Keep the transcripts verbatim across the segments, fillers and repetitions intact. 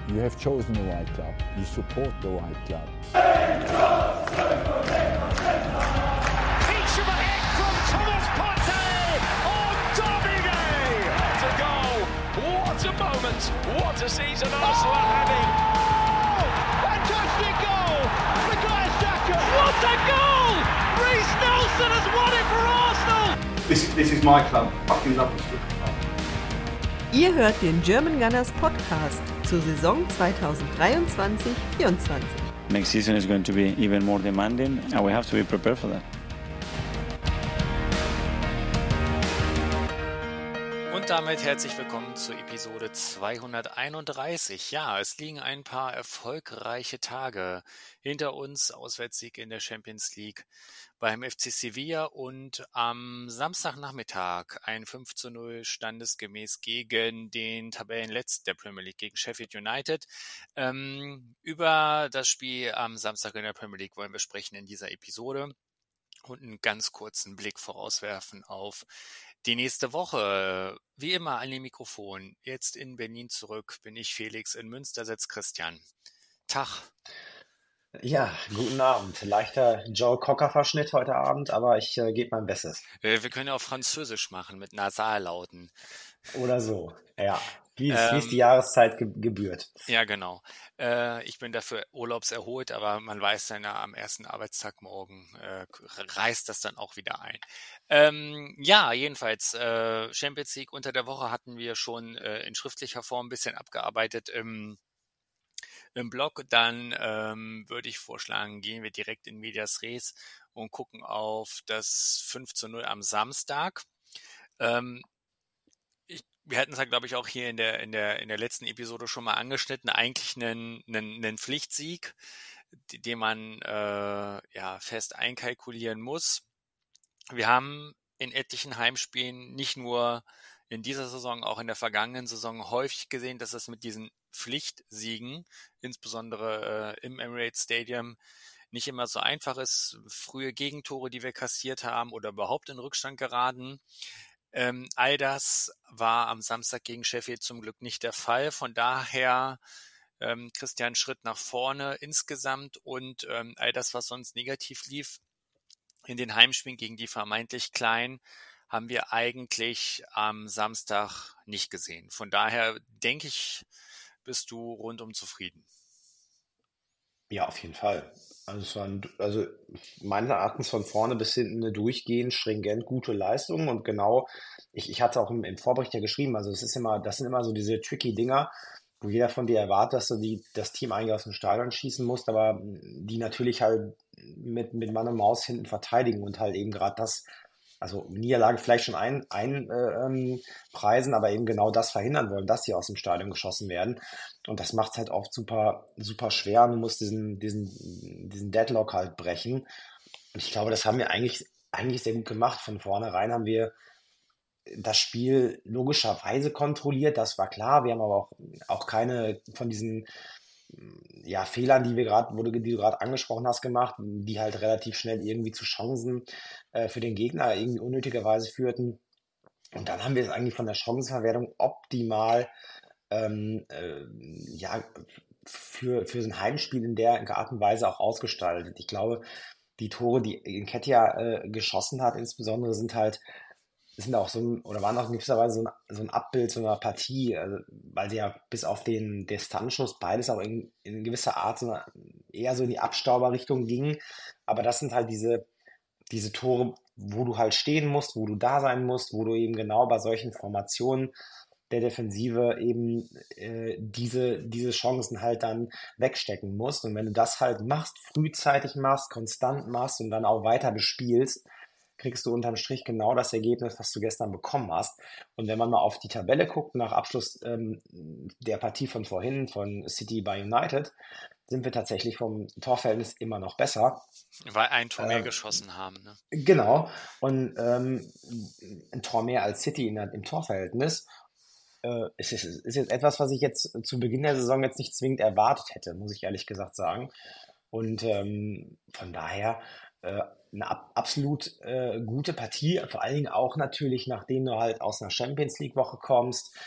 You have chosen the right club. You support the right club. Peach of a hit from Thomas Partey on Derby Day. What a goal! What a moment! What a season Arsenal are having! Oh! Fantastic goal! Bukayo Saka! What a goal! Reece Nelson has won it for Arsenal! This, this is my club. Fucking love this football club. Ihr hört den German Gunners Podcast zur Saison zweitausenddreiundzwanzig vierundzwanzig. Next season is going to be even more demanding and we have to be prepared for that. Und damit herzlich willkommen zur Episode zweihunderteinunddreißig. Ja, es liegen ein paar erfolgreiche Tage hinter uns. Auswärtssieg in der Champions League beim F C Sevilla und am Samstagnachmittag ein fünf zu null standesgemäß gegen den Tabellenletzten der Premier League, gegen Sheffield United. Ähm, über das Spiel am Samstag in der Premier League wollen wir sprechen in dieser Episode und einen ganz kurzen Blick vorauswerfen auf die nächste Woche. Wie immer an dem Mikrofon. Jetzt in Berlin zurück bin ich Felix, in Münster sitzt Christian. Tag. Ja, guten Abend. Leichter Joe Cocker-Verschnitt heute Abend, aber ich äh, gebe mein Bestes. Äh, wir können ja auch Französisch machen mit Nasallauten. Oder so, ja. Wie es, Ähm, wie es die Jahreszeit ge- gebührt. Ja, genau. Äh, ich bin dafür urlaubserholt, aber man weiß dann ja, am ersten Arbeitstag morgen äh, reißt das dann auch wieder ein. Ähm, ja, jedenfalls, äh, Champions League unter der Woche hatten wir schon äh, in schriftlicher Form ein bisschen abgearbeitet im, im Blog. Dann ähm, würde ich vorschlagen, gehen wir direkt in Medias Res und gucken auf das fünf zu null am Samstag. Ähm, Ich, wir hatten es ja, glaube ich, auch hier in der, in der, in der letzten Episode schon mal angeschnitten. Eigentlich einen, einen, einen Pflichtsieg, die- den man äh, ja fest einkalkulieren muss. Wir haben in etlichen Heimspielen, nicht nur in dieser Saison, auch in der vergangenen Saison häufig gesehen, dass es mit diesen Pflichtsiegen, insbesondere äh, im Emirates Stadium, nicht immer so einfach ist. Frühe Gegentore, die wir kassiert haben oder überhaupt in Rückstand geraten. Ähm, all das war am Samstag gegen Sheffield zum Glück nicht der Fall. Von daher, ähm, Christian, Schritt nach vorne insgesamt und ähm, all das, was sonst negativ lief in den Heimspielen gegen die vermeintlich Kleinen, haben wir eigentlich am Samstag nicht gesehen. Von daher denke ich, bist du rundum zufrieden. Ja, auf jeden Fall. Also, es waren, also meines Erachtens von vorne bis hinten eine durchgehend stringent gute Leistung und genau, ich, ich hatte auch im, im Vorbericht ja geschrieben, also es ist immer, das sind immer so diese tricky Dinger, wo jeder von dir erwartet, dass du die, das Team eigentlich aus dem Stadion schießen musst, aber die natürlich halt mit, mit Mann und Maus hinten verteidigen und halt eben gerade das, also Niederlage vielleicht schon ein, ein äh, ähm, preisen, aber eben genau das verhindern wollen, dass sie aus dem Stadion geschossen werden. Und das macht es halt oft super, super schwer. Du musst diesen, diesen, diesen Deadlock halt brechen. Und ich glaube, das haben wir eigentlich, eigentlich sehr gut gemacht. Von vornherein haben wir das Spiel logischerweise kontrolliert, das war klar. Wir haben aber auch, auch keine von diesen ja, Fehlern, die wir gerade, wo du, die du gerade angesprochen hast, gemacht, die halt relativ schnell irgendwie zu Chancen äh, für den Gegner irgendwie unnötigerweise führten. Und dann haben wir es eigentlich von der Chancenverwertung optimal ähm, äh, ja, für, für so ein Heimspiel in der Art und Weise auch ausgestaltet. Ich glaube, die Tore, die Nketiah äh, geschossen hat, insbesondere sind halt sind auch so ein, oder waren auch in gewisser Weise so ein, so ein Abbild so einer Partie, also, weil sie ja bis auf den Distanzschuss beides auch in, in gewisser Art so eine, eher so in die Abstauberrichtung gingen. Aber das sind halt diese, diese Tore, wo du halt stehen musst, wo du da sein musst, wo du eben genau bei solchen Formationen der Defensive eben äh, diese, diese Chancen halt dann wegstecken musst. Und wenn du das halt machst, frühzeitig machst, konstant machst und dann auch weiter bespielst, kriegst du unterm Strich genau das Ergebnis, was du gestern bekommen hast. Und wenn man mal auf die Tabelle guckt, nach Abschluss ähm, der Partie von vorhin, von City bei United, sind wir tatsächlich vom Torverhältnis immer noch besser. Weil ein Tor mehr Ähm, geschossen haben. Ne? Genau. Und ähm, ein Tor mehr als City in der, im Torverhältnis. Äh, ist, ist, ist jetzt etwas, was ich jetzt zu Beginn der Saison jetzt nicht zwingend erwartet hätte, muss ich ehrlich gesagt sagen. Und ähm, von daher äh, eine ab, absolut äh, gute Partie, vor allen Dingen auch natürlich, nachdem du halt aus einer Champions League Woche kommst,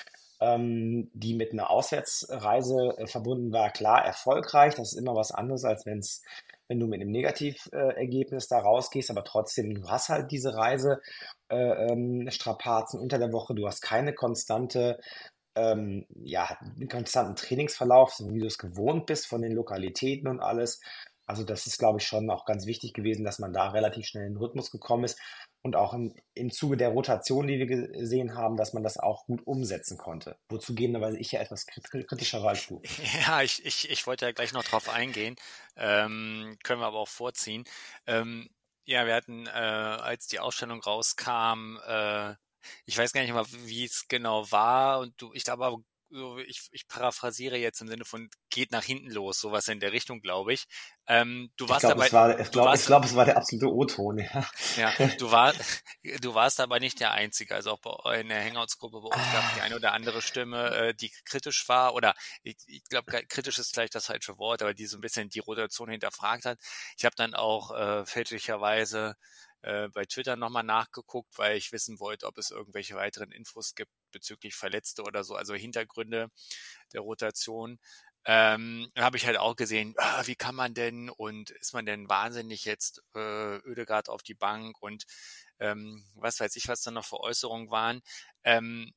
ähm, die mit einer Auswärtsreise äh, verbunden war, klar erfolgreich. Das ist immer was anderes, als wenn's, wenn du mit einem Negativergebnis da rausgehst, aber trotzdem, du hast halt diese Reise, äh, ähm, Strapazen unter der Woche, du hast keine konstante, ähm, ja, einen konstanten Trainingsverlauf, so wie du es gewohnt bist von den Lokalitäten und alles. Also das ist, glaube ich, schon auch ganz wichtig gewesen, dass man da relativ schnell in den Rhythmus gekommen ist und auch im, im Zuge der Rotation, die wir gesehen haben, dass man das auch gut umsetzen konnte. Wozu gegebenenweise ich ja etwas krit- kritischer war als du. Ja, ich, ich, ich wollte ja gleich noch drauf eingehen, ähm, können wir aber auch vorziehen. Ähm, ja, wir hatten, äh, als die Ausstellung rauskam, äh, ich weiß gar nicht mal, wie es genau war, und du, ich glaube aber, so, ich, ich paraphrasiere jetzt im Sinne von geht nach hinten los, sowas in der Richtung, glaube ich. Ähm, du Ich warst glaube, dabei, es war, ich du glaube, ich warst, glaube, es war der absolute O-Ton, ja. ja, du war, du warst aber nicht der Einzige. Also auch bei, in der Hangouts-Gruppe bei uns gab es die eine oder andere Stimme, äh, die kritisch war, oder ich, ich glaube, kritisch ist vielleicht das falsche Wort, aber die so ein bisschen die Rotation hinterfragt hat. Ich habe dann auch äh, fälschlicherweise äh, bei Twitter nochmal nachgeguckt, weil ich wissen wollte, ob es irgendwelche weiteren Infos gibt bezüglich Verletzte oder so, also Hintergründe der Rotation. Ähm, habe ich halt auch gesehen, ah, wie kann man denn und ist man denn wahnsinnig jetzt äh, Ødegaard auf die Bank und ähm, was weiß ich, was da noch für Äußerungen waren. Ähm,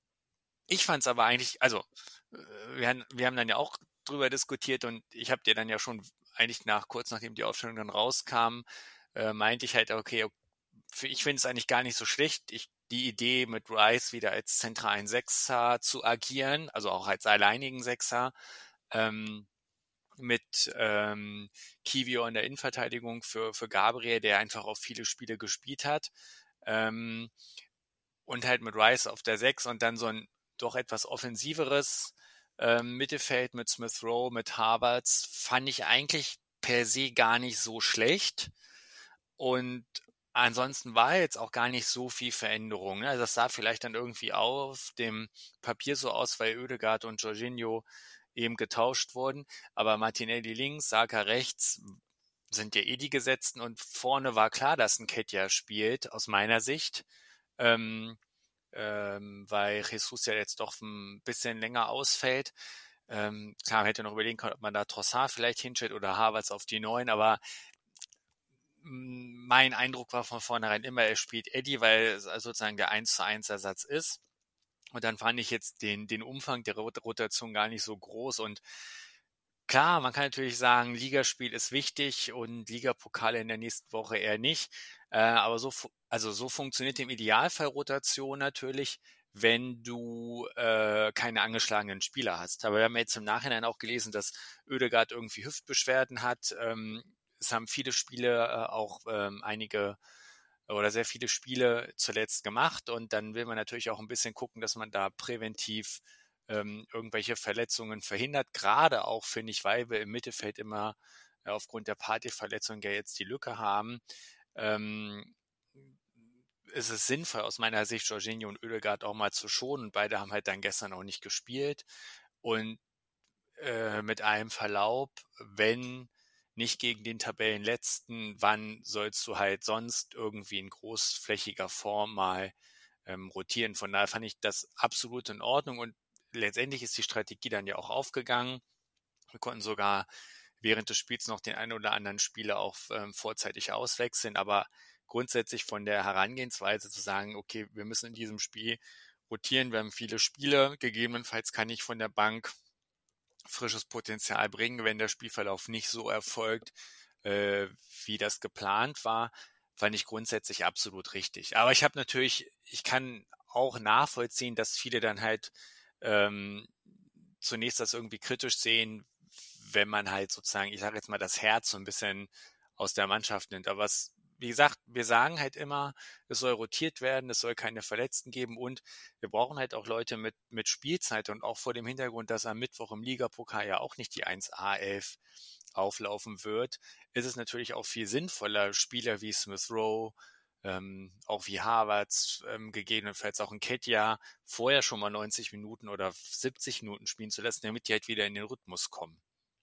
ich fand es aber eigentlich, also äh, wir, haben, wir haben dann ja auch drüber diskutiert und ich habe dir dann ja schon eigentlich nach kurz nachdem die Aufstellung dann rauskam, äh, meinte ich halt, okay, ich finde es eigentlich gar nicht so schlecht. Ich, die Idee mit Rice wieder als zentralen Sechser zu agieren, also auch als alleinigen Sechser, ähm, mit ähm, Kiwior in der Innenverteidigung für, für Gabriel, der einfach auch viele Spiele gespielt hat, ähm, und halt mit Rice auf der Sechs und dann so ein doch etwas offensiveres ähm, Mittelfeld mit Smith Rowe, mit Havertz, fand ich eigentlich per se gar nicht so schlecht. Und ansonsten war jetzt auch gar nicht so viel Veränderung. Ne? Also das sah vielleicht dann irgendwie auf dem Papier so aus, weil Ødegaard und Jorginho eben getauscht wurden. Aber Martinelli links, Saka rechts sind ja eh die Gesetzten. Und vorne war klar, dass ein Nketiah spielt, aus meiner Sicht. Ähm, ähm, weil Jesus ja jetzt doch ein bisschen länger ausfällt. Ähm, klar, man hätte noch überlegen können, ob man da Trossard vielleicht hinstellt oder Havertz auf die Neun, aber mein Eindruck war von vornherein immer, er spielt Eddie, weil es sozusagen der eins zu eins Ersatz ist. Und dann fand ich jetzt den, den Umfang der Rotation gar nicht so groß. Und klar, man kann natürlich sagen, Ligaspiel ist wichtig und Ligapokale in der nächsten Woche eher nicht. Äh, aber so, also so funktioniert im Idealfall Rotation natürlich, wenn du äh, keine angeschlagenen Spieler hast. Aber wir haben jetzt im Nachhinein auch gelesen, dass Ødegaard irgendwie Hüftbeschwerden hat. Ähm, Es haben viele Spiele, äh, auch ähm, einige oder sehr viele Spiele zuletzt gemacht und dann will man natürlich auch ein bisschen gucken, dass man da präventiv ähm, irgendwelche Verletzungen verhindert. Gerade auch, finde ich, weil wir im Mittelfeld immer äh, aufgrund der Partyverletzung ja jetzt die Lücke haben. Ähm, ist es sinnvoll aus meiner Sicht, Jorginho und Ødegaard auch mal zu schonen. Beide haben halt dann gestern auch nicht gespielt. Und äh, mit allem Verlaub, wenn nicht gegen den Tabellenletzten, wann sollst du halt sonst irgendwie in großflächiger Form mal ähm, rotieren? Von daher fand ich das absolut in Ordnung und letztendlich ist die Strategie dann ja auch aufgegangen. Wir konnten sogar während des Spiels noch den einen oder anderen Spieler auch ähm, vorzeitig auswechseln, aber grundsätzlich von der Herangehensweise zu sagen, okay, wir müssen in diesem Spiel rotieren, wir haben viele Spiele, gegebenenfalls kann ich von der Bank frisches Potenzial bringen, wenn der Spielverlauf nicht so erfolgt, äh, wie das geplant war, fand ich grundsätzlich absolut richtig. Aber ich habe natürlich, ich kann auch nachvollziehen, dass viele dann halt ähm, zunächst das irgendwie kritisch sehen, wenn man halt sozusagen, ich sage jetzt mal, das Herz so ein bisschen aus der Mannschaft nimmt. Aber was, wie gesagt, wir sagen halt immer, es soll rotiert werden, es soll keine Verletzten geben und wir brauchen halt auch Leute mit, mit Spielzeit und auch vor dem Hintergrund, dass am Mittwoch im Ligapokal ja auch nicht die eins A elf auflaufen wird, ist es natürlich auch viel sinnvoller, Spieler wie Smith Rowe, ähm, auch wie Havertz, ähm, gegebenenfalls auch ein Nketiah vorher schon mal neunzig Minuten oder siebzig Minuten spielen zu lassen, damit die halt wieder in den Rhythmus kommen.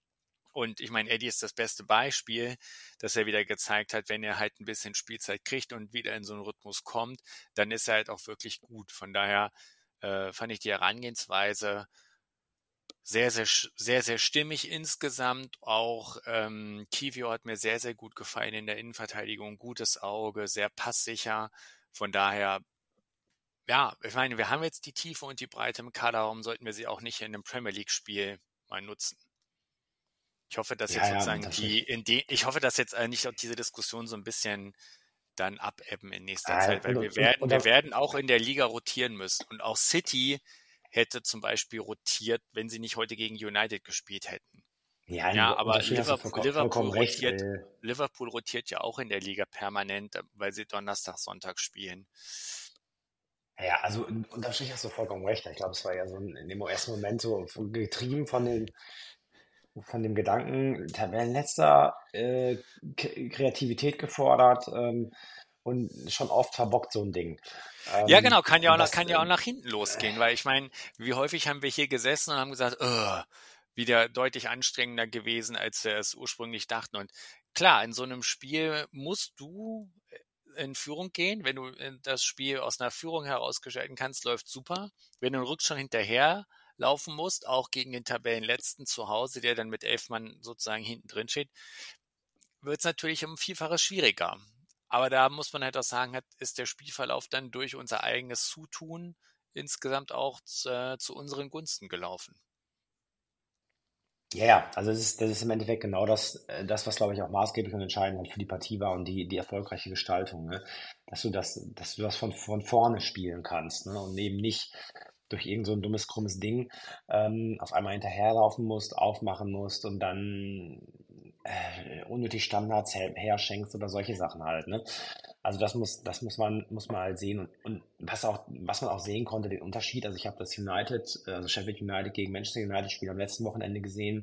Und ich meine, Eddie ist das beste Beispiel, dass er wieder gezeigt hat, wenn er halt ein bisschen Spielzeit kriegt und wieder in so einen Rhythmus kommt, dann ist er halt auch wirklich gut. Von daher äh, fand ich die Herangehensweise sehr, sehr, sehr, sehr stimmig insgesamt. Auch ähm, Kiwior hat mir sehr, sehr gut gefallen in der Innenverteidigung. Gutes Auge, sehr passsicher. Von daher, ja, ich meine, wir haben jetzt die Tiefe und die Breite im Kader. Warum sollten wir sie auch nicht in einem Premier League-Spiel mal nutzen? Ich hoffe, dass Ja, jetzt ja, sozusagen das die, ist, in die, ich hoffe, dass jetzt äh, nicht auch diese Diskussion so ein bisschen dann abebben in nächster ah, Zeit, weil und, wir und, und, werden, und wir da, werden auch in der Liga rotieren müssen. Und auch City hätte zum Beispiel rotiert, wenn sie nicht heute gegen United gespielt hätten. ja, Ja, aber unterschiedlich hast du Liverpool, vollkommen, Liverpool vollkommen recht. rotiert, Äh, Liverpool rotiert ja auch in der Liga permanent, weil sie Donnerstag, Sonntag spielen. ja, also un- unterm Strich hast du vollkommen recht. Ich glaube, es war ja so ein, in dem ersten Moment so getrieben von den von dem Gedanken, Tabellenletzter, äh, K- Kreativität gefordert ähm, und schon oft verbockt so ein Ding. Ja, Ähm, genau, kann ja auch und nach, das, kann ja auch äh, nach hinten losgehen, weil ich meine, wie häufig haben wir hier gesessen und haben gesagt, "Ugh, wieder deutlich anstrengender gewesen, als wir es ursprünglich dachten." Und klar, in so einem Spiel musst du in Führung gehen. Wenn du äh, das Spiel aus einer Führung herausgestalten kannst, läuft super. Wenn du einen Rückstand hinterher laufen musst, auch gegen den Tabellenletzten zu Hause, der dann mit elf Mann sozusagen hinten drin steht, wird es natürlich um Vielfaches schwieriger. Aber da muss man halt auch sagen, hat, ist der Spielverlauf dann durch unser eigenes Zutun insgesamt auch zu, äh, zu unseren Gunsten gelaufen. ja, ja, also das ist, das ist im Endeffekt genau das, äh, das, was glaube ich auch maßgeblich und entscheidend halt für die Partie war und die, die erfolgreiche Gestaltung, ne? Dass du das, dass du das von, von vorne spielen kannst, ne? Und eben nicht durch irgend so ein dummes, krummes Ding ähm, auf einmal hinterherlaufen musst, aufmachen musst und dann äh, unnötig Standards her, herschenkst oder solche Sachen halt, ne? Also das muss, das muss man, muss man halt sehen und, und was auch, was man auch sehen konnte, den Unterschied. Also ich habe das United, äh, also Sheffield United gegen Manchester United Spiel am letzten Wochenende gesehen,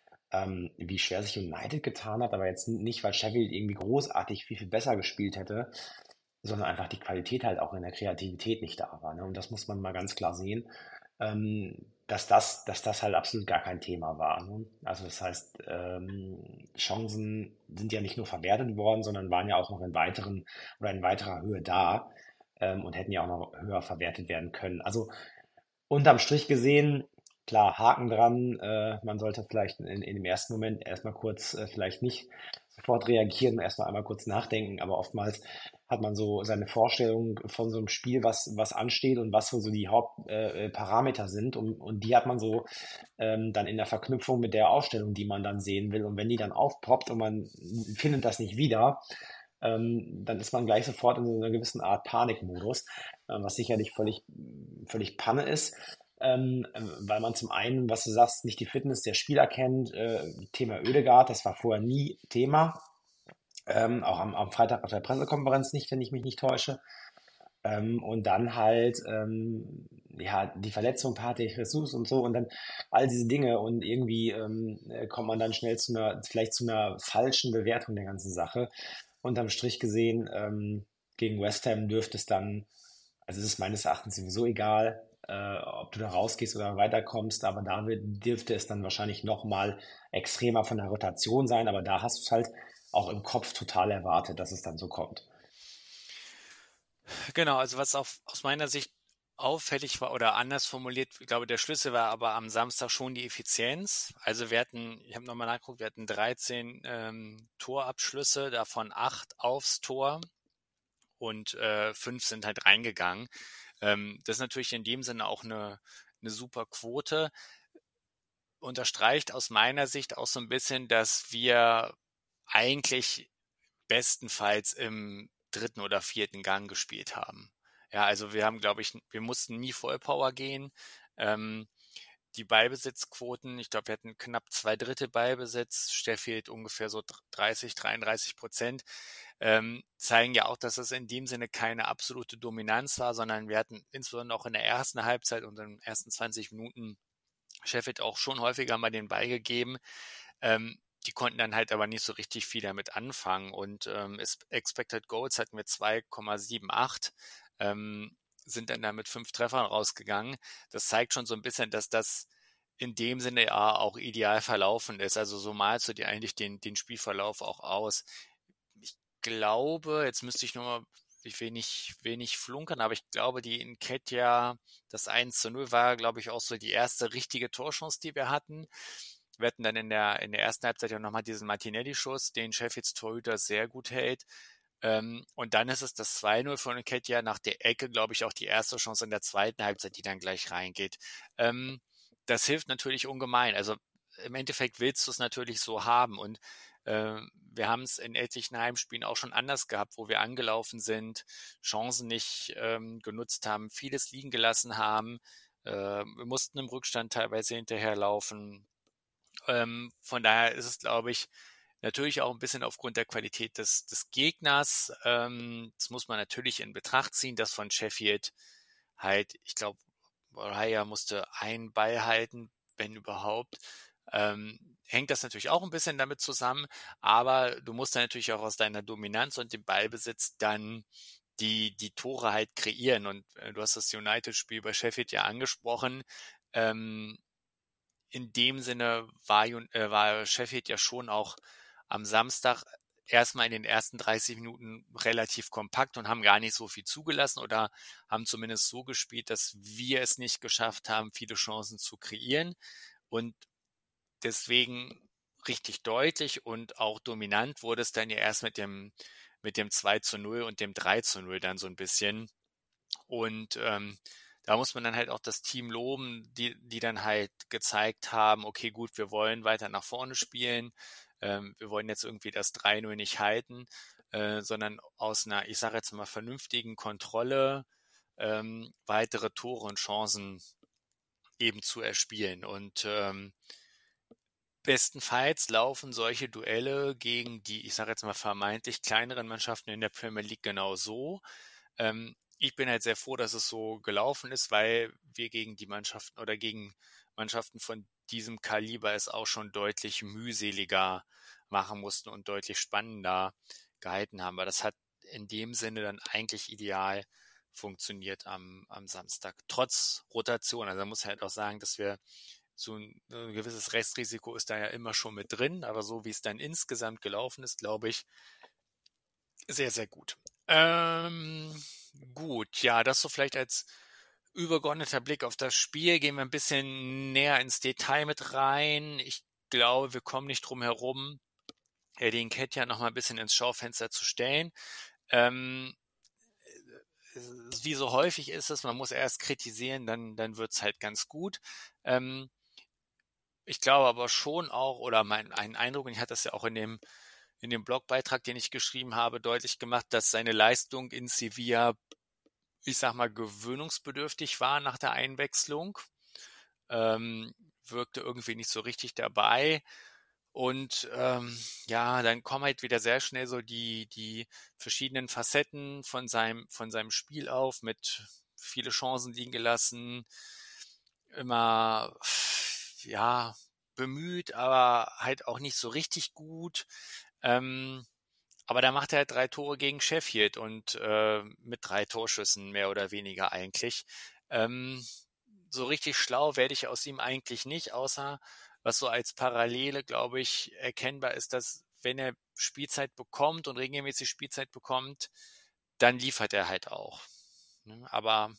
ähm, wie schwer sich United getan hat, aber jetzt nicht, weil Sheffield irgendwie großartig viel, viel besser gespielt hätte, sondern einfach die Qualität halt auch in der Kreativität nicht da war. Ne? Und das muss man mal ganz klar sehen, ähm, dass das, dass das halt absolut gar kein Thema war. Ne? Also das heißt, ähm, Chancen sind ja nicht nur verwertet worden, sondern waren ja auch noch in weiteren oder in weiterer Höhe da ähm, und hätten ja auch noch höher verwertet werden können. Also unterm Strich gesehen, klar, Haken dran. Äh, man sollte vielleicht in, in dem ersten Moment erstmal kurz äh, vielleicht nicht sofort reagieren, erstmal einmal kurz nachdenken, aber oftmals hat man so seine Vorstellung von so einem Spiel, was, was ansteht und was so die Hauptparameter äh, Parameter sind und, und die hat man so ähm, dann in der Verknüpfung mit der Ausstellung, die man dann sehen will und wenn die dann aufpoppt und man findet das nicht wieder, ähm, dann ist man gleich sofort in so einer gewissen Art Panikmodus, äh, was sicherlich völlig, völlig Panne ist. Ähm, weil man zum einen, was du sagst, nicht die Fitness der Spieler kennt, äh, Thema Oedegaard, das war vorher nie Thema, ähm, auch am, am Freitag auf der Pressekonferenz nicht, wenn ich mich nicht täusche. Ähm, und dann halt, ähm, ja, die Verletzung, Partey, Jesus und so und dann all diese Dinge und irgendwie ähm, äh, kommt man dann schnell zu einer, vielleicht zu einer falschen Bewertung der ganzen Sache. Unterm Strich gesehen, ähm, gegen West Ham dürfte es dann, also es ist meines Erachtens sowieso egal, äh, ob du da rausgehst oder weiterkommst, aber da wird, dürfte es dann wahrscheinlich nochmal extremer von der Rotation sein, aber da hast du es halt auch im Kopf total erwartet, dass es dann so kommt. Genau, also was auch aus meiner Sicht auffällig war oder anders formuliert, ich glaube, der Schlüssel war aber am Samstag schon die Effizienz. Also wir hatten, ich habe nochmal nachgeguckt, wir hatten dreizehn ähm, Torabschlüsse, davon acht aufs Tor und äh, fünf sind halt reingegangen. Ähm, das ist natürlich in dem Sinne auch eine, eine super Quote. Unterstreicht aus meiner Sicht auch so ein bisschen, dass wir eigentlich bestenfalls im dritten oder vierten Gang gespielt haben. Ja, also wir haben, glaube ich, wir mussten nie Vollpower gehen. Ähm, die Ballbesitzquoten, ich glaube, wir hatten knapp zwei Drittel Ballbesitz, Sheffield ungefähr so dreißig, dreiunddreißig Prozent, ähm, zeigen ja auch, dass es in dem Sinne keine absolute Dominanz war, sondern wir hatten insbesondere auch in der ersten Halbzeit und in den ersten zwanzig Minuten Sheffield auch schon häufiger mal den Ball gegeben. Ähm, die konnten dann halt aber nicht so richtig viel damit anfangen und ähm, Expected Goals hatten wir zwei Komma achtundsiebzig, ähm, sind dann da mit fünf Treffern rausgegangen. Das zeigt schon so ein bisschen, dass das in dem Sinne ja auch ideal verlaufen ist. Also so malst du dir eigentlich den, den Spielverlauf auch aus. Ich glaube, jetzt müsste ich nochmal, ich will nicht, will nicht flunkern, aber ich glaube, die Nketiah, das eins zu null war, glaube ich, auch so die erste richtige Torchance, die wir hatten. Wir hatten dann in der, in der ersten Halbzeit ja nochmal diesen Martinelli-Schuss, den Sheffields Torhüter sehr gut hält. Ähm, und dann ist es das zwei null von Nketiah nach der Ecke, glaube ich, auch die erste Chance in der zweiten Halbzeit, die dann gleich reingeht. Ähm, das hilft natürlich ungemein. Also im Endeffekt willst du es natürlich so haben. Und äh, wir haben es in etlichen Heimspielen auch schon anders gehabt, wo wir angelaufen sind, Chancen nicht ähm, genutzt haben, vieles liegen gelassen haben. Äh, wir mussten im Rückstand teilweise hinterherlaufen. Ähm, von daher ist es, glaube ich, natürlich auch ein bisschen aufgrund der Qualität des, des Gegners. Ähm, das muss man natürlich in Betracht ziehen, dass von Sheffield halt, ich glaube, Raya musste einen Ball halten, wenn überhaupt. Ähm, hängt das natürlich auch ein bisschen damit zusammen, aber du musst dann natürlich auch aus deiner Dominanz und dem Ballbesitz dann die, die Tore halt kreieren. Und äh, du hast das United-Spiel bei Sheffield ja angesprochen. Ähm, in dem Sinne war, äh, war Sheffield ja schon auch am Samstag erstmal in den ersten dreißig Minuten relativ kompakt und haben gar nicht so viel zugelassen oder haben zumindest so gespielt, dass wir es nicht geschafft haben, viele Chancen zu kreieren. Und deswegen richtig deutlich und auch dominant wurde es dann ja erst mit dem, mit dem zwei zu null und dem drei zu null dann so ein bisschen. Und ähm, da muss man dann halt auch das Team loben, die, die dann halt gezeigt haben, okay, gut, wir wollen weiter nach vorne spielen, ähm, wir wollen jetzt irgendwie das drei null nicht halten, äh, sondern aus einer, ich sage jetzt mal, vernünftigen Kontrolle ähm, weitere Tore und Chancen eben zu erspielen. Und ähm, bestenfalls laufen solche Duelle gegen die, ich sage jetzt mal, vermeintlich kleineren Mannschaften in der Premier League genau so. Ähm, ich bin halt sehr froh, dass es so gelaufen ist, weil wir gegen die Mannschaften oder gegen Mannschaften von diesem Kaliber es auch schon deutlich mühseliger machen mussten und deutlich spannender gehalten haben. Aber das hat in dem Sinne dann eigentlich ideal funktioniert am, am Samstag. Trotz Rotation. Also man muss halt auch sagen, dass wir so ein, ein gewisses Restrisiko ist da ja immer schon mit drin, aber so wie es dann insgesamt gelaufen ist, glaube ich, sehr, sehr gut. Ähm, gut, ja, das so vielleicht als übergeordneter Blick auf das Spiel. Gehen wir ein bisschen näher ins Detail mit rein. Ich glaube, wir kommen nicht drum herum, Eddie Nketiah noch mal ein bisschen ins Schaufenster zu stellen. Ähm, wie so häufig ist es, man muss erst kritisieren, dann, dann wird es halt ganz gut. Ähm, ich glaube aber schon auch, oder mein ein Eindruck, und ich hatte das ja auch in dem in dem Blogbeitrag, den ich geschrieben habe, deutlich gemacht, dass seine Leistung in Sevilla, ich sag mal, gewöhnungsbedürftig war nach der Einwechslung. Ähm, wirkte irgendwie nicht so richtig dabei. Und ähm, ja, dann kommen halt wieder sehr schnell so die, die verschiedenen Facetten von seinem, von seinem Spiel auf, mit viele Chancen liegen gelassen, immer ja bemüht, aber halt auch nicht so richtig gut. Ähm, aber da macht er halt drei Tore gegen Sheffield und äh, mit drei Torschüssen mehr oder weniger eigentlich. Ähm, so richtig schlau werde ich aus ihm eigentlich nicht, außer was so als Parallele, glaube ich, erkennbar ist, dass wenn er Spielzeit bekommt und regelmäßig Spielzeit bekommt, dann liefert er halt auch. Aber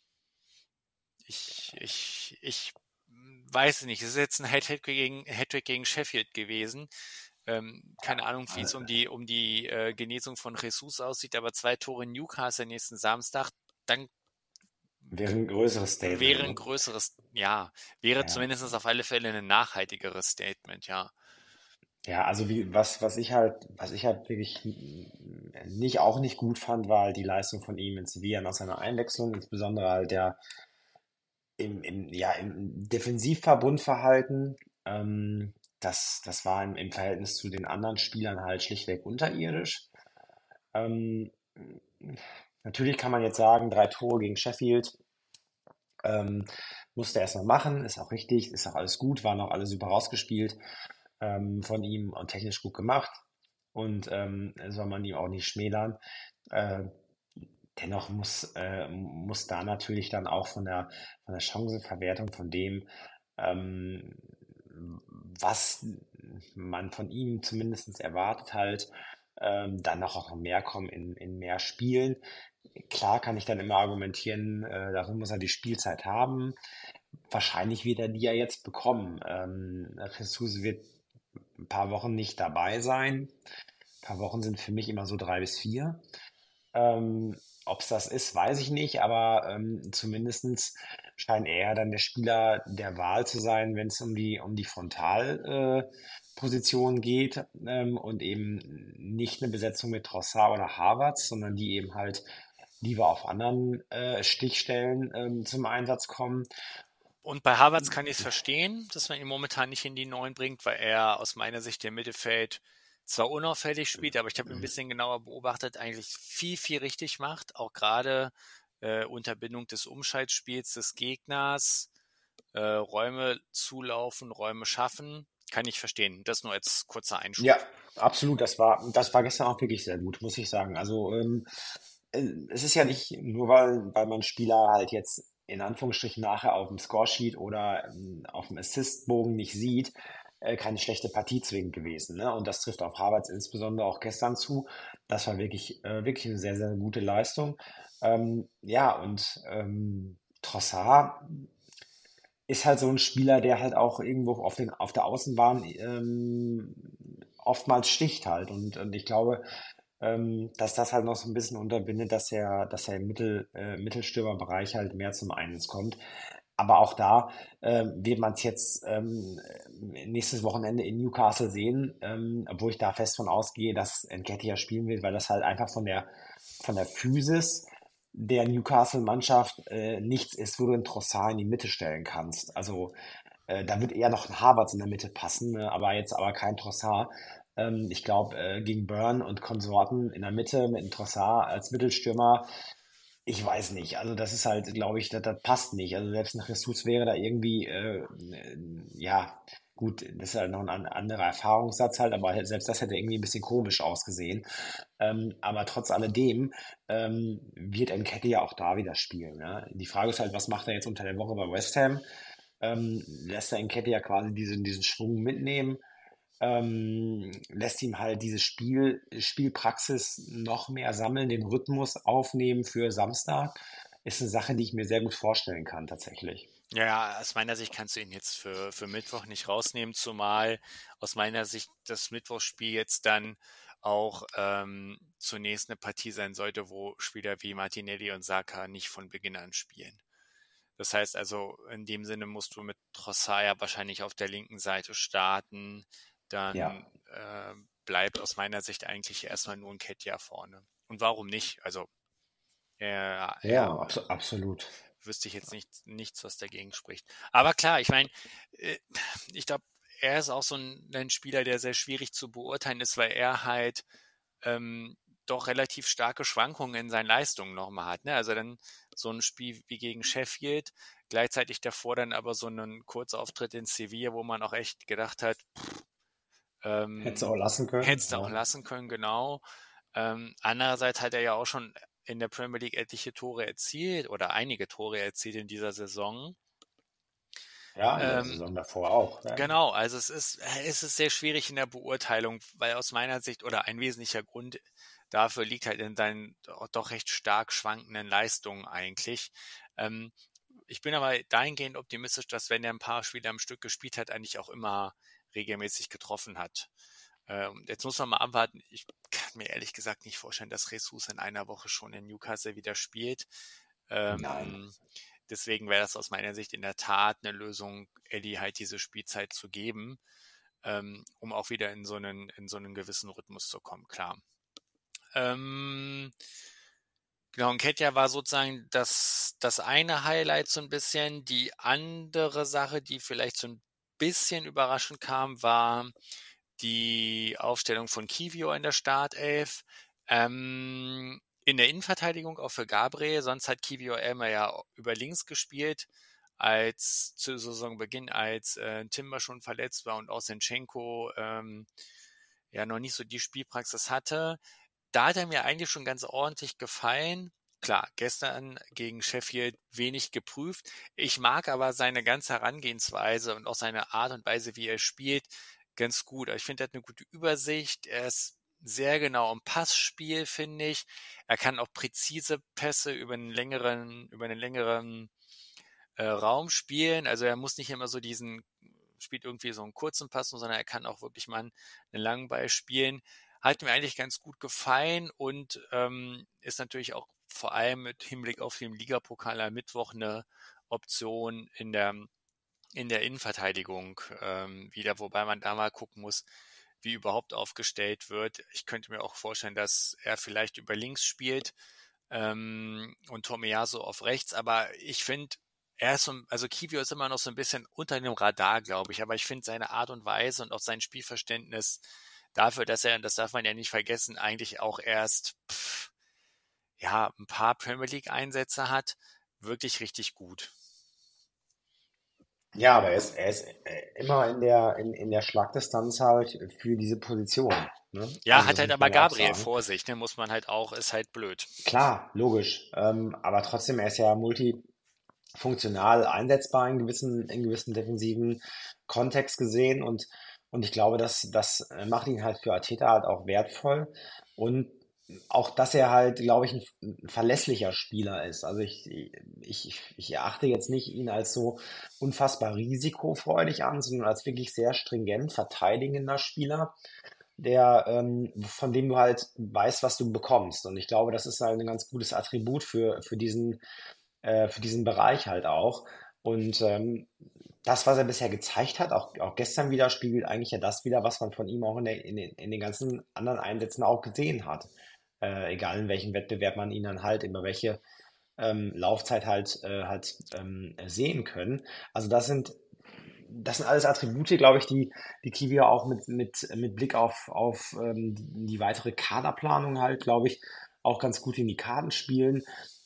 ich, ich, ich weiß nicht, es ist jetzt ein Hattrick gegen, Hattrick gegen Sheffield gewesen. Ähm, keine Ahnung, wie es um die, um die äh, Genesung von Jesus aussieht, aber zwei Tore in Newcastle nächsten Samstag, dann wäre ein größeres Statement. Wäre ein größeres, ja, wäre Ja. zumindest auf alle Fälle ein nachhaltigeres Statement, ja. Ja, also wie, was, was ich halt, was ich halt wirklich nicht, auch nicht gut fand, war halt die Leistung von ihm in Sevilla nach seiner Einwechslung, insbesondere halt der im, im, ja, im Defensivverbundverhalten. Ähm, das, das war im, im Verhältnis zu den anderen Spielern halt schlichtweg unterirdisch. Ähm, natürlich kann man jetzt sagen, drei Tore gegen Sheffield ähm, musste er erstmal machen, ist auch richtig, ist auch alles gut, waren auch alle super rausgespielt ähm, von ihm und technisch gut gemacht und ähm, soll man ihm auch nicht schmälern. Äh, dennoch muss, äh, muss da natürlich dann auch von der, von der Chancenverwertung, von dem, ähm, was man von ihm zumindest erwartet halt, ähm, dann noch auch noch mehr kommen in, in mehr Spielen. Klar kann ich dann immer argumentieren, äh, dafür muss er die Spielzeit haben. Wahrscheinlich wird er die ja jetzt bekommen. Ähm, Jesus wird ein paar Wochen nicht dabei sein. Ein paar Wochen sind für mich immer so drei bis vier. Ähm, Ob es das ist, weiß ich nicht, aber ähm, zumindest scheint er dann der Spieler der Wahl zu sein, wenn es um die, um die Frontalposition äh, Position geht ähm, und eben nicht eine Besetzung mit Trossard oder Havertz, sondern die eben halt lieber auf anderen äh, Stichstellen ähm, zum Einsatz kommen. Und bei Havertz kann ich es verstehen, dass man ihn momentan nicht in die Neun bringt, weil er aus meiner Sicht im Mittelfeld zwar unauffällig spielt, aber ich habe ihn ein bisschen genauer beobachtet, eigentlich viel, viel richtig macht, auch gerade äh, unter Bindung des Umschaltspiels des Gegners, äh, Räume zulaufen, Räume schaffen, kann ich verstehen. Das nur als kurzer Einschub. Ja, absolut. Das war, das war gestern auch wirklich sehr gut, muss ich sagen. Also ähm, äh, es ist ja nicht nur, weil, weil man Spieler halt jetzt in Anführungsstrichen nachher auf dem Scoresheet oder ähm, auf dem Assistbogen nicht sieht, äh, keine schlechte Partie zwingend gewesen. Ne? Und das trifft auf Havertz insbesondere auch gestern zu. Das war wirklich, äh, wirklich eine sehr, sehr gute Leistung. Ähm, ja, und ähm, Trossard ist halt so ein Spieler, der halt auch irgendwo auf den, auf der Außenbahn ähm, oftmals sticht halt. Und, und ich glaube, ähm, dass das halt noch so ein bisschen unterbindet, dass er, dass er im Mittel, äh, Mittelstürmerbereich halt mehr zum Einsatz kommt. Aber auch da äh, wird man es jetzt ähm, nächstes Wochenende in Newcastle sehen, ähm, obwohl ich da fest von ausgehe, dass Nketiah spielen wird, weil das halt einfach von der, von der Physis der Newcastle-Mannschaft äh, nichts ist, wo du einen Trossard in die Mitte stellen kannst. Also äh, da wird eher noch ein Havertz in der Mitte passen, ne? Aber jetzt aber kein Trossard. Ähm, ich glaube, äh, gegen Burn und Konsorten in der Mitte mit einem Trossard als Mittelstürmer, ich weiß nicht. Also das ist halt, glaube ich, das, das passt nicht. Also selbst ein Jesus wäre da irgendwie, äh, äh, ja, gut, das ist halt noch ein an- anderer Erfahrungssatz halt, aber halt selbst das hätte irgendwie ein bisschen komisch ausgesehen. Ähm, aber trotz alledem ähm, wird Nketiah ja auch da wieder spielen. Ne? Die Frage ist halt, was macht er jetzt unter der Woche bei West Ham? Ähm, lässt er Nketiah ja quasi diesen, diesen Schwung mitnehmen? Ähm, lässt ihm halt diese Spiel, Spielpraxis noch mehr sammeln, den Rhythmus aufnehmen für Samstag? Ist eine Sache, die ich mir sehr gut vorstellen kann, tatsächlich. Ja, ja, aus meiner Sicht kannst du ihn jetzt für, für Mittwoch nicht rausnehmen, zumal aus meiner Sicht das Mittwochspiel jetzt dann auch ähm, zunächst eine Partie sein sollte, wo Spieler wie Martinelli und Saka nicht von Beginn an spielen. Das heißt also, in dem Sinne musst du mit Trossard ja wahrscheinlich auf der linken Seite starten. Dann Ja. äh, bleibt aus meiner Sicht eigentlich erstmal nur ein Nketiah vorne. Und warum nicht? Also, er, Ja, er abso absolut. wüsste ich jetzt nicht, nichts, was dagegen spricht. Aber klar, ich meine, äh, ich glaube, er ist auch so ein, ein Spieler, der sehr schwierig zu beurteilen ist, weil er halt ähm, doch relativ starke Schwankungen in seinen Leistungen nochmal hat. Ne? Also dann so ein Spiel wie gegen Sheffield, gleichzeitig davor dann aber so einen Kurzauftritt in Sevilla, wo man auch echt gedacht hat, pff, ähm, Hättest du auch lassen können. hättest du Ja. auch lassen können, genau. Ähm, andererseits hat er ja auch schon in der Premier League etliche Tore erzielt oder einige Tore erzielt in dieser Saison. Ja, in der Ähm, Saison davor auch. Ja. Genau, also es ist, es ist sehr schwierig in der Beurteilung, weil aus meiner Sicht oder ein wesentlicher Grund dafür liegt halt in seinen doch doch recht stark schwankenden Leistungen eigentlich. Ähm, ich bin aber dahingehend optimistisch, dass wenn er ein paar Spiele am Stück gespielt hat, eigentlich auch immer regelmäßig getroffen hat. Ähm, jetzt muss man mal abwarten. Ich kann mir ehrlich gesagt nicht vorstellen, dass Jesus in einer Woche schon in Newcastle wieder spielt. Ähm, Nein. Deswegen wäre das aus meiner Sicht in der Tat eine Lösung, Eddie halt diese Spielzeit zu geben, ähm, um auch wieder in so einen, in so einen gewissen Rhythmus zu kommen, klar. Ähm, genau, und Nketiah war sozusagen das, das eine Highlight so ein bisschen. Die andere Sache, die vielleicht so ein bisschen überraschend kam, war die Aufstellung von Kiwior in der Startelf. Ähm, in der Innenverteidigung auch für Gabriel, sonst hat Kiwior immer ja über links gespielt, als zu Saisonbeginn, als äh, Timber schon verletzt war und auch Zinchenko ähm, ja noch nicht so die Spielpraxis hatte. Da hat er mir eigentlich schon ganz ordentlich gefallen. Klar, gestern gegen Sheffield wenig geprüft. Ich mag aber seine ganze Herangehensweise und auch seine Art und Weise, wie er spielt, ganz gut. Ich finde, er hat eine gute Übersicht. Er ist sehr genau im Passspiel, finde ich. Er kann auch präzise Pässe über einen längeren, über einen längeren äh, Raum spielen. Also er muss nicht immer so diesen, spielt irgendwie so einen kurzen Pass, sondern er kann auch wirklich mal einen, einen langen Ball spielen. Hat mir eigentlich ganz gut gefallen und ähm, ist natürlich auch vor allem mit Hinblick auf den Ligapokal am Mittwoch eine Option in der in der Innenverteidigung ähm, wieder, wobei man da mal gucken muss, wie überhaupt aufgestellt wird. Ich könnte mir auch vorstellen, dass er vielleicht über links spielt ähm, und Tomiyasu auf rechts, aber ich finde, er ist so, also Kiwior ist immer noch so ein bisschen unter dem Radar, glaube ich, aber ich finde seine Art und Weise und auch sein Spielverständnis dafür, dass er, das darf man ja nicht vergessen, eigentlich auch erst pff, ja ein paar Premier League Einsätze hat, wirklich richtig gut. Ja, aber er ist, er ist immer in der, in, in der Schlagdistanz halt für diese Position. Ne? Ja, Also hat das halt muss aber man ja auch Gabriel sagen. vor sich, ne, muss man halt auch, ist halt blöd. Klar, logisch. Ähm, aber trotzdem, er ist ja multifunktional einsetzbar in gewissen, in gewissen defensiven Kontext gesehen und, und ich glaube, dass das macht ihn halt für Arteta halt auch wertvoll und auch, dass er halt, glaube ich, ein verlässlicher Spieler ist. Also ich, ich, ich erachte jetzt nicht ihn als so unfassbar risikofreudig an, sondern als wirklich sehr stringent verteidigender Spieler, der, ähm, von dem du halt weißt, was du bekommst. Und ich glaube, das ist halt ein ganz gutes Attribut für, für diesen, äh, für diesen Bereich halt auch. Und ähm, das, was er bisher gezeigt hat, auch, auch gestern wieder, spiegelt eigentlich ja das wieder, was man von ihm auch in, der, in, den, in den ganzen anderen Einsätzen auch gesehen hat. Äh, egal in welchem Wettbewerb man ihn dann halt, über welche ähm, Laufzeit halt, äh, halt ähm, sehen können. Also das sind, das sind alles Attribute, glaube ich, die, die Kiwior auch mit, mit, mit Blick auf, auf ähm, die, die weitere Kaderplanung halt, glaube ich, auch ganz gut in die Karten spielen.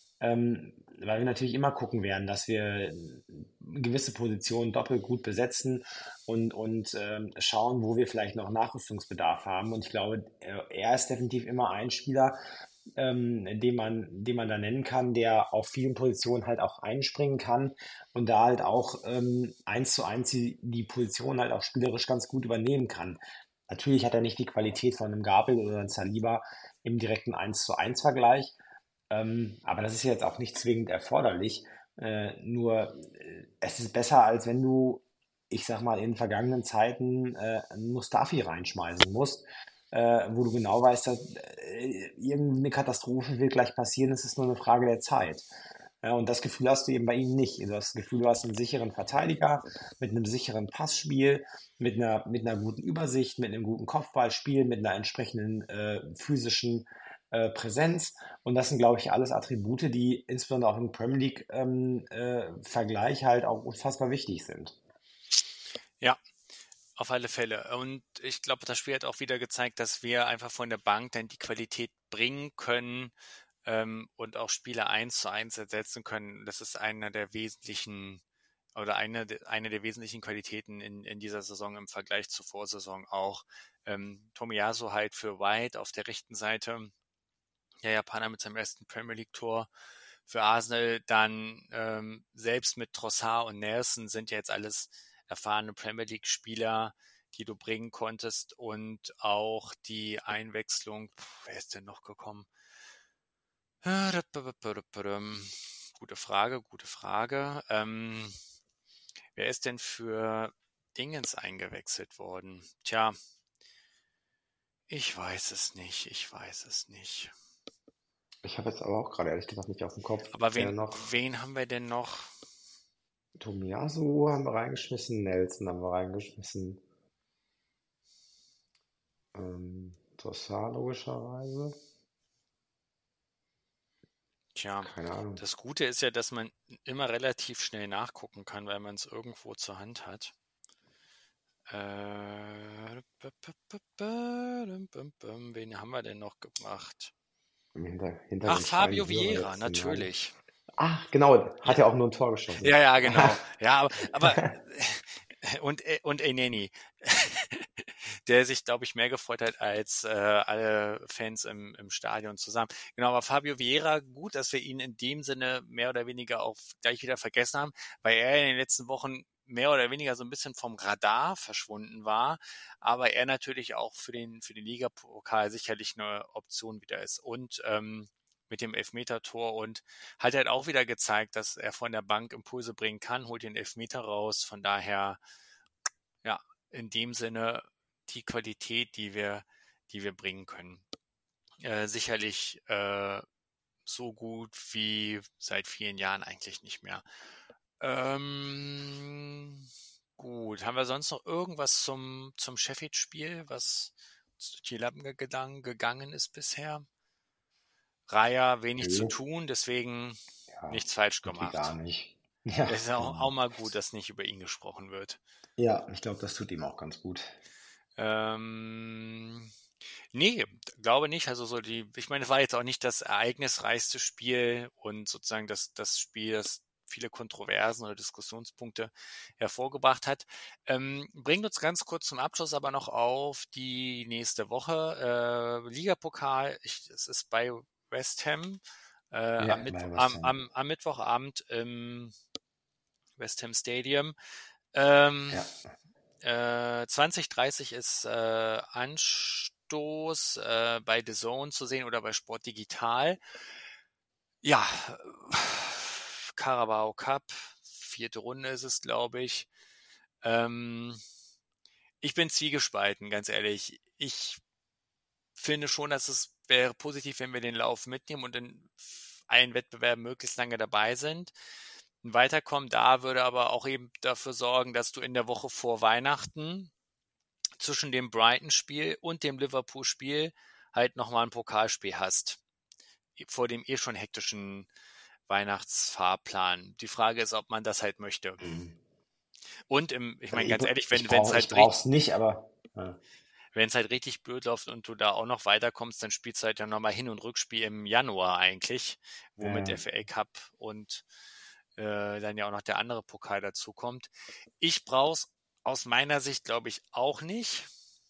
Ähm, weil wir natürlich immer gucken werden, dass wir gewisse Positionen doppelt gut besetzen und, und ähm, schauen, wo wir vielleicht noch Nachrüstungsbedarf haben. Und ich glaube, er ist definitiv immer ein Spieler, ähm, den man, den man da nennen kann, der auf vielen Positionen halt auch einspringen kann und da halt auch ähm, eins zu eins die, die Position halt auch spielerisch ganz gut übernehmen kann. Natürlich hat er nicht die Qualität von einem Gabriel oder einem Saliba im direkten eins zu eins Vergleich. Ähm, aber das ist jetzt auch nicht zwingend erforderlich. Äh, nur äh, es ist besser, als wenn du, ich sag mal, in vergangenen Zeiten äh, einen Mustafi reinschmeißen musst, äh, wo du genau weißt, dass, äh, irgendeine Katastrophe wird gleich passieren, es ist nur eine Frage der Zeit. Ja, und das Gefühl hast du eben bei ihm nicht. Du hast das Gefühl, du hast einen sicheren Verteidiger mit einem sicheren Passspiel, mit einer, mit einer guten Übersicht, mit einem guten Kopfballspiel, mit einer entsprechenden äh, physischen Äh, Präsenz und das sind, glaube ich, alles Attribute, die insbesondere auch im Premier League ähm, äh, Vergleich halt auch unfassbar wichtig sind. Ja, auf alle Fälle. Und ich glaube, das Spiel hat auch wieder gezeigt, dass wir einfach von der Bank dann die Qualität bringen können ähm, und auch Spieler eins zu eins ersetzen können. Das ist einer der wesentlichen oder eine, eine der wesentlichen Qualitäten in, in dieser Saison im Vergleich zur Vorsaison auch. Ähm, Tomiyasu halt für White auf der rechten Seite. Der Japaner mit seinem ersten Premier League-Tor für Arsenal, dann ähm, selbst mit Trossard und Nelson sind ja jetzt alles erfahrene Premier League-Spieler, die du bringen konntest und auch die Einwechslung, pff, wer ist denn noch gekommen? Gute Frage, gute Frage. Ähm, wer ist denn für Dingens eingewechselt worden? Tja, ich weiß es nicht, ich weiß es nicht. Ich habe jetzt aber auch gerade ehrlich gesagt nicht auf dem Kopf. Aber wen, noch... wen haben wir denn noch? Tomiyasu haben wir reingeschmissen, Nelson haben wir reingeschmissen. Ähm, Trossard logischerweise. Tja, keine Ahnung. Das Gute ist ja, dass man immer relativ schnell nachgucken kann, weil man es irgendwo zur Hand hat. Äh, wen haben wir denn noch gemacht? Hinter, hinter Ach, Fabio Vieira, natürlich. Ach, genau, hat ja auch nur ein Tor geschossen. Ja, ja, genau. Ja, aber, aber und, und Eneni. der sich, glaube ich, mehr gefreut hat als äh, alle Fans im, im Stadion zusammen. Genau, aber Fabio Vieira, gut, dass wir ihn in dem Sinne mehr oder weniger auch gleich wieder vergessen haben, weil er in den letzten Wochen mehr oder weniger so ein bisschen vom Radar verschwunden war, aber er natürlich auch für den für den Ligapokal sicherlich eine Option wieder ist. Und ähm, mit dem Elfmeter-Tor und hat halt auch wieder gezeigt, dass er von der Bank Impulse bringen kann, holt den Elfmeter raus. Von daher, ja, in dem Sinne die Qualität, die wir, die wir bringen können. Äh, sicherlich äh, so gut wie seit vielen Jahren eigentlich nicht mehr. Ähm, gut, haben wir sonst noch irgendwas zum, zum Sheffield-Spiel, was durch die Lappen gegangen, gegangen ist bisher? Raya wenig Nö. zu tun, deswegen Ja, nichts falsch irgendwie gemacht. gar nicht. Ja, Es ist auch, genau. auch mal gut, dass nicht über ihn gesprochen wird. Ja, ich glaube, das tut ihm auch ganz gut. Ähm, nee, glaube nicht. Also so die, ich meine, es war jetzt auch nicht das ereignisreichste Spiel und sozusagen das, das Spiel, das viele Kontroversen oder Diskussionspunkte hervorgebracht hat. Ähm, bringt uns ganz kurz zum Abschluss aber noch auf die nächste Woche. Äh, Ligapokal, ich, es ist bei West Ham. Äh, Ja, am, Mittwo bei West am, Ham. am, am Mittwochabend im West Ham Stadium. Ähm, Ja. äh, zwanzig dreißig ist äh, Anstoß äh, bei The Zone zu sehen oder bei Sport Digital. Ja, Carabao Cup, vierte Runde ist es, glaube ich. Ähm, ich bin zwiegespalten, ganz ehrlich. Ich finde schon, dass es wäre positiv, wenn wir den Lauf mitnehmen und in allen Wettbewerben möglichst lange dabei sind. Ein Weiterkommen da würde aber auch eben dafür sorgen, dass du in der Woche vor Weihnachten zwischen dem Brighton-Spiel und dem Liverpool-Spiel halt nochmal ein Pokalspiel hast. Vor dem eh schon hektischen Weihnachtsfahrplan. Die Frage ist, ob man das halt möchte. Mhm. Und im, ich meine, Ich, ganz ehrlich, wenn ich, wenn es brauch, halt ich brauch's nicht, aber ja. wenn es halt richtig blöd läuft und du da auch noch weiterkommst, dann spielst du halt ja nochmal Hin- und Rückspiel im Januar eigentlich, wo mit Ja. F A Cup und äh, dann ja auch noch der andere Pokal dazu kommt. Ich brauch's aus meiner Sicht, glaube ich, auch nicht.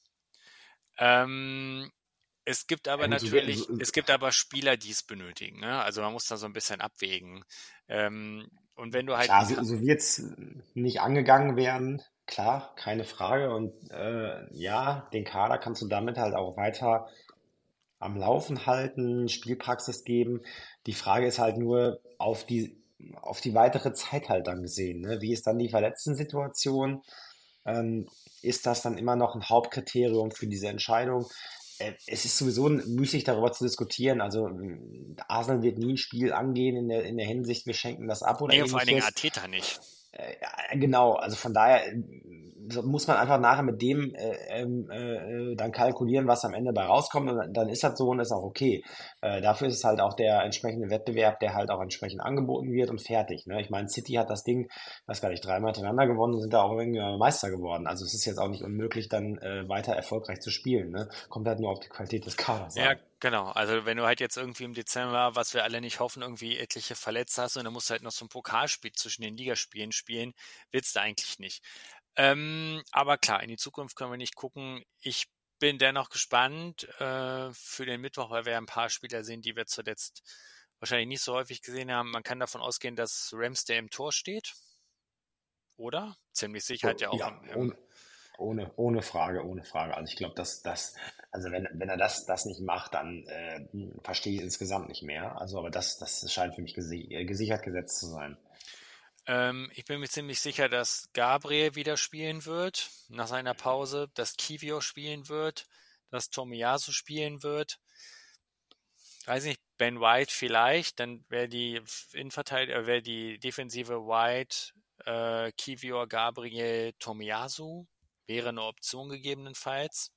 Ähm, es gibt aber Ja, gut, so, natürlich, so, es gibt aber Spieler, die es benötigen. Ne? Also man muss da so ein bisschen abwägen. Ähm, und wenn du halt klar, die so, so wird's nicht angegangen werden, klar, keine Frage. Und äh, ja, den Kader kannst du damit halt auch weiter am Laufen halten, Spielpraxis geben. Die Frage ist halt nur auf die, auf die weitere Zeit halt dann gesehen. Ne? Wie ist dann die Verletzten-Situation? Ähm, ist das dann immer noch ein Hauptkriterium für diese Entscheidung? Äh, es ist sowieso müßig, darüber zu diskutieren. Also äh, Arsenal wird nie ein Spiel angehen in der, in der Hinsicht, wir schenken das ab oder nee, vor allen Dingen ähnliches. Arteta nicht. Äh, ja, genau, also von daher äh, muss man einfach nachher mit dem äh, ähm, äh, dann kalkulieren, was am Ende bei rauskommt, und dann, dann ist das so und ist auch okay. Äh, dafür ist es halt auch der entsprechende Wettbewerb, der halt auch entsprechend angeboten wird und fertig. Ne? Ich meine, City hat das Ding, weiß gar nicht, dreimal hintereinander gewonnen und sind da auch irgendwie Meister geworden. Also es ist jetzt auch nicht unmöglich, dann äh, weiter erfolgreich zu spielen. Ne? Kommt halt nur auf die Qualität des Kaders an. Ja, genau. Also wenn du halt jetzt irgendwie im Dezember, was wir alle nicht hoffen, irgendwie etliche Verletzte hast und dann musst du halt noch so ein Pokalspiel zwischen den Ligaspielen spielen, willst du eigentlich nicht. Ähm, aber klar, in die Zukunft können wir nicht gucken. Ich bin dennoch gespannt äh, für den Mittwoch, weil wir ja ein paar Spieler sehen, die wir zuletzt wahrscheinlich nicht so häufig gesehen haben. Man kann davon ausgehen, dass Ramsdale im Tor steht. Oder? Ziemlich sicher, hat ja auch Ja, im, im ohne, ohne, ohne Frage, ohne Frage. Also ich glaube, dass das, also wenn, wenn er das, das nicht macht, dann äh, verstehe ich insgesamt nicht mehr. Also, aber das, das scheint für mich gesi- gesichert gesetzt zu sein. Ähm, ich bin mir ziemlich sicher, dass Gabriel wieder spielen wird nach seiner Pause, dass Kiwior spielen wird, dass Tomiyasu spielen wird. Weiß nicht, Ben White vielleicht, dann wäre die Innenverteidigung, äh, wäre die Defensive White, äh, Kiwior, Gabriel, Tomiyasu. Wäre eine Option gegebenenfalls.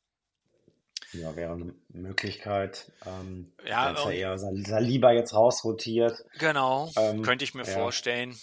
Ja, wäre eine Möglichkeit. Ähm, Ja, wenn es ja und- eher Sal- Saliba jetzt rausrotiert. Genau, Ähm, könnte ich mir ja. vorstellen.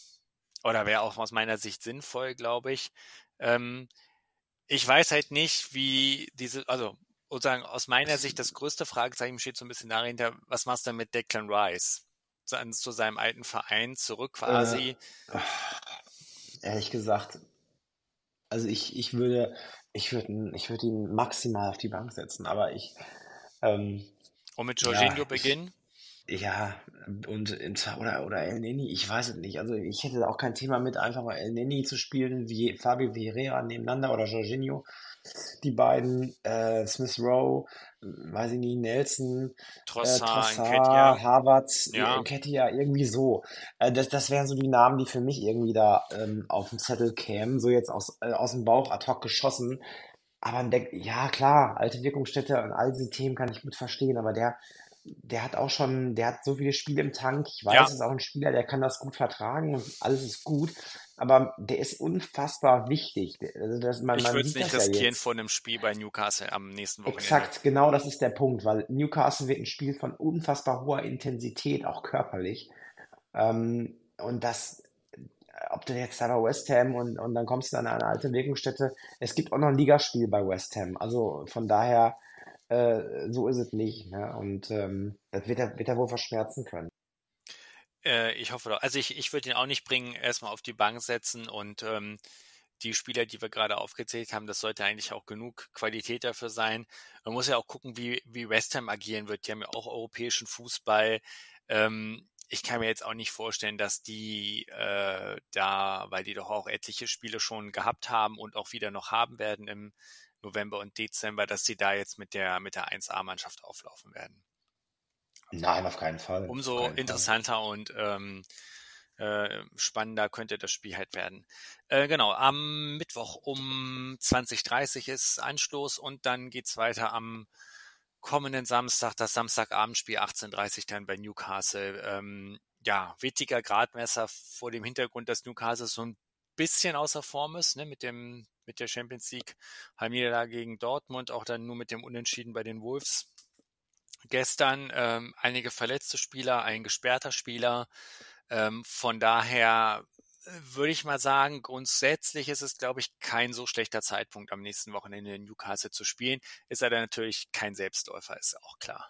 Oder wäre auch aus meiner Sicht sinnvoll, glaube ich. Ähm, ich weiß halt nicht, wie diese, also sozusagen aus meiner Sicht das größte Fragezeichen steht so ein bisschen dahinter, was machst du mit Declan Rice? Zu, zu seinem alten Verein zurück quasi. Äh, ehrlich gesagt, Also ich, ich würde, ich würde, ihn- ich würde ihn maximal auf die Bank setzen, aber ich, ähm, Und mit ja, Jorginho ich, beginnen? ja, und in- oder, oder El Neni, ich weiß es nicht. Also ich hätte auch kein Thema mit, einfach mal El Neni zu spielen, wie Fabio Vieira nebeneinander oder Jorginho. Die beiden, äh, Smith Rowe, äh, weiß ich nicht, Nelson, äh, Trossard, Nketiah, Trossard, Havertz, ja, Nketiah, irgendwie so. Äh, das, das wären so die Namen, die für mich irgendwie da ähm, auf den Zettel kämen, so jetzt aus, äh, aus dem Bauch ad hoc geschossen. Aber ein Deck, ja klar, alte Wirkungsstätte und all diese Themen kann ich gut verstehen, aber der, der hat auch schon, der hat so viele Spiele im Tank. Ich ja, weiß, ist auch ein Spieler, der kann das gut vertragen und alles ist gut, aber der ist unfassbar wichtig. Der- Also das, man, ich man würde es sieht nicht das ja riskieren jetzt. vor einem Spiel bei Newcastle am nächsten Wochenende. Exakt, genau das ist der Punkt, weil Newcastle wird ein Spiel von unfassbar hoher Intensität, auch körperlich. Ähm, und das, ob du jetzt da bei West Ham und, und dann kommst du an eine alte Wirkungsstätte. Es gibt auch noch ein Ligaspiel bei West Ham. Also von daher, äh, so ist es nicht. Ne? Und ähm, das wird er, wird er wohl verschmerzen können. Äh, ich hoffe doch. Also ich, ich würde ihn auch nicht bringen, erstmal auf die Bank setzen und ähm, die Spieler, die wir gerade aufgezählt haben, das sollte eigentlich auch genug Qualität dafür sein. Man muss ja auch gucken, wie, wie West Ham agieren wird. Die haben ja auch europäischen Fußball. Ähm, ich kann mir jetzt auch nicht vorstellen, dass die äh, da, weil die doch auch etliche Spiele schon gehabt haben und auch wieder noch haben werden im November und Dezember, dass sie da jetzt mit der mit der eins A-Mannschaft auflaufen werden. Nein, auf keinen Fall. Auf Umso keinen Fall. interessanter und ähm, äh, spannender könnte das Spiel halt werden. Äh, genau, am Mittwoch um zwanzig Uhr dreißig ist Anstoß und dann geht's weiter am kommenden Samstag, das Samstagabendspiel achtzehn Uhr dreißig dann bei Newcastle. Ähm, ja, wichtiger Gradmesser vor dem Hintergrund, dass Newcastle so ein bisschen außer Form ist, ne, mit dem mit der Champions League Heimniederlage gegen Dortmund, auch dann nur mit dem Unentschieden bei den Wolves. Gestern ähm, einige verletzte Spieler, ein gesperrter Spieler. Ähm, von daher äh, würde ich mal sagen, grundsätzlich ist es, glaube ich, kein so schlechter Zeitpunkt, am nächsten Wochenende in Newcastle zu spielen. Ist er dann natürlich kein Selbstläufer, ist auch klar.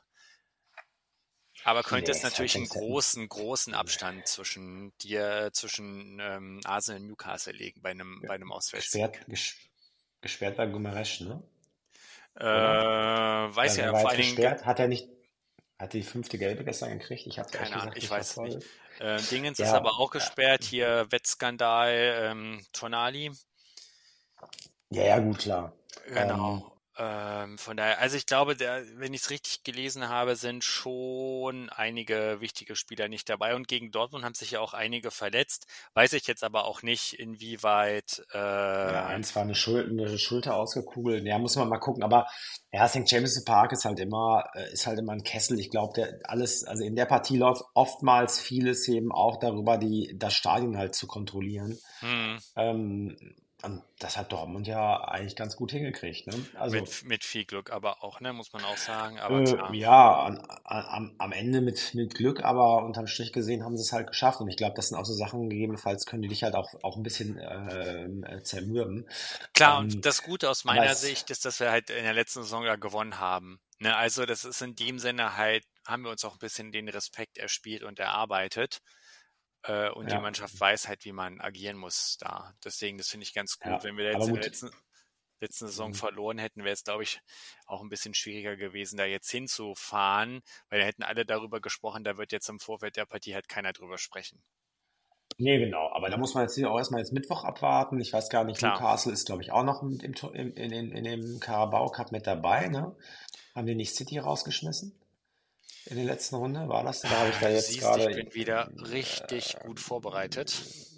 Aber könnte Nee, es ist halt natürlich einen jetzt ein großen, großen Abstand zwischen dir, zwischen ähm, Arsenal und Newcastle legen bei einem, bei einem Auswärtssieg. gesperrt, ges, gesperrt bei Gumaresch, ne? Äh, Oder? weiß Oder ja wer war vor jetzt allen Dingen, gesperrt? Hat er nicht, hat die fünfte Gelbe gestern gekriegt? Ich habe ehrlich keine Ahnung, gesagt ich nicht weiß es nicht. verfolgt. Äh, Dingens ist Ja, aber auch gesperrt, hier Wettskandal, ähm, Tonali. ja, ja, gut, klar. Ähm, Genau. Ähm, von daher, also ich glaube, der, wenn ich es richtig gelesen habe, sind schon einige wichtige Spieler nicht dabei. Und gegen Dortmund haben sich ja auch einige verletzt. Weiß ich jetzt aber auch nicht, inwieweit. ja, Äh, eins war eine, Schul eine Schulter ausgekugelt. Ja, muss man mal gucken. Aber ja, Sankt James Park ist halt immer, äh, ist halt immer ein Kessel. Ich glaube, der alles, also in der Partie läuft oftmals vieles eben auch darüber, die, das Stadion halt zu kontrollieren. hm, Ähm, und das hat Dortmund ja eigentlich ganz gut hingekriegt, ne? Also, mit, mit viel Glück aber auch, ne, muss man auch sagen. Aber äh, klar. ja, an, an, am, am Ende mit, mit Glück, aber unterm Strich gesehen haben sie es halt geschafft. Und ich glaube, das sind auch so Sachen, gegebenenfalls können die dich halt auch, auch ein bisschen ähm, äh, zermürben. Klar, und Ähm, das Gute aus aber meiner es, Sicht ist, dass wir halt in der letzten Saison ja gewonnen haben. Ne, also das ist in dem Sinne halt, haben wir uns auch ein bisschen den Respekt erspielt und erarbeitet. Äh, und die ja, Mannschaft weiß halt, wie man agieren muss da. Deswegen, das finde ich ganz gut. ja, Wenn wir jetzt aber in der gut. letzten, letzten Saison Mhm. verloren hätten, wäre es, glaube ich, auch ein bisschen schwieriger gewesen, da jetzt hinzufahren, weil da hätten alle darüber gesprochen, da wird jetzt im Vorfeld der Partie halt keiner drüber sprechen. Nee, genau. Aber da muss man jetzt hier auch erstmal jetzt Mittwoch abwarten. Ich weiß gar nicht, Klar. Newcastle ist, glaube ich, auch noch mit im, To- in, in, in, in dem Carabao Cup mit dabei, ne? Haben die nicht City rausgeschmissen? In der letzten Runde? War das? Da habe ich da Du jetzt siehst, gerade. ich bin wieder richtig gut vorbereitet.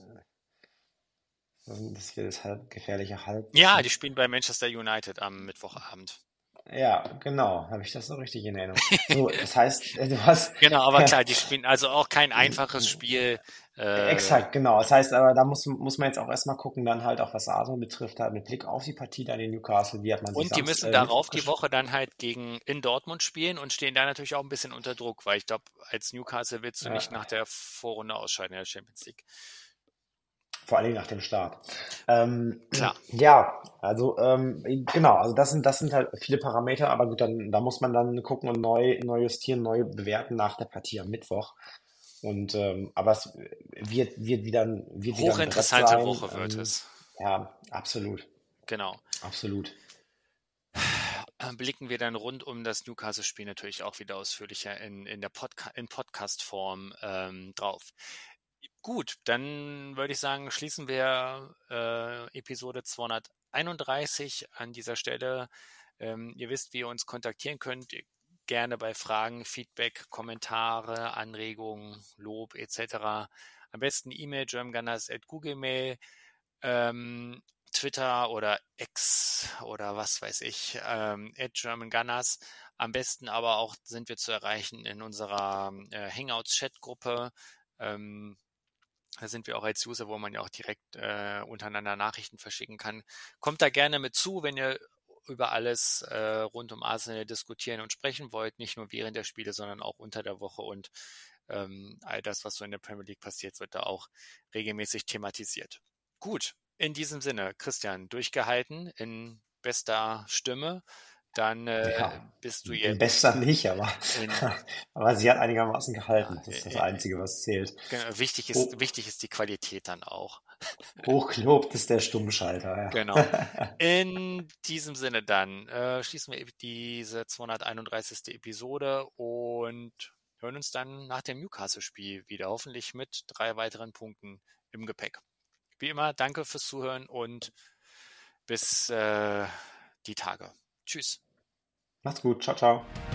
Das wird das halb, gefährliche Halbwissen. Ja, die spielen bei Manchester United am Mittwochabend. Ja, genau. Habe ich das so richtig in Erinnerung. So, das heißt, äh, du hast. Genau, aber klar, die spielen also auch kein einfaches Spiel. Äh, Exakt, genau. Das heißt aber, da muss, muss man jetzt auch erstmal gucken, dann halt auch was Arsenal betrifft, halt mit Blick auf die Partie da in Newcastle, wie hat man sich Und die Samst- müssen äh, darauf Mittwoch die gesch- Woche dann halt gegen in Dortmund spielen und stehen da natürlich auch ein bisschen unter Druck, weil ich glaube, als Newcastle willst du Ja. nicht nach der Vorrunde ausscheiden in der Champions League. Vor allen Dingen nach dem Start. Ähm, Klar. ja, also ähm, genau, also das sind, das sind halt viele Parameter, aber gut, dann da muss man dann gucken und neu, neu justieren, neu bewerten nach der Partie am Mittwoch. Und ähm, aber es wird, wird wieder, ein- wird wieder ein Brett Hochinteressante sein. Woche wird Ähm, es. Ja, absolut. Genau. Absolut. Blicken wir dann rund um das Newcastle-Spiel natürlich auch wieder ausführlicher in, in der Podca- in Podcast-Form ähm, drauf. Gut, dann würde ich sagen, schließen wir äh, Episode zweihunderteinunddreißig an dieser Stelle. Ähm, ihr wisst, wie ihr uns kontaktieren könnt. Gerne bei Fragen, Feedback, Kommentare, Anregungen, Lob et cetera. Am besten E-Mail germangunners at googlemail, ähm, Twitter oder X oder was weiß ich, ähm, at germangunners. Am besten aber auch sind wir zu erreichen in unserer äh, Hangouts-Chat-Gruppe. Ähm, da sind wir auch als User, wo man ja auch direkt äh, untereinander Nachrichten verschicken kann. Kommt da gerne mit zu, wenn ihr über alles äh, rund um Arsenal diskutieren und sprechen wollt, nicht nur während der Spiele, sondern auch unter der Woche, und ähm, all das, was so in der Premier League passiert, wird da auch regelmäßig thematisiert. Gut, in diesem Sinne, Christian, durchgehalten in bester Stimme. Dann äh, Ja, bist du in jetzt bester nicht, aber, in, aber sie hat einigermaßen gehalten. ja, Das ist das äh, Einzige, was zählt. genau, wichtig ist, Ho wichtig ist die Qualität dann auch. hochgelobt ist der Stummschalter, ja. Genau. In diesem Sinne dann äh, schließen wir diese zweihunderteinunddreißigste Episode und hören uns dann nach dem Newcastle-Spiel wieder, hoffentlich mit drei weiteren Punkten im Gepäck. Wie immer, danke fürs Zuhören und bis äh, die Tage. Tschüss. Macht's gut. Ciao, ciao.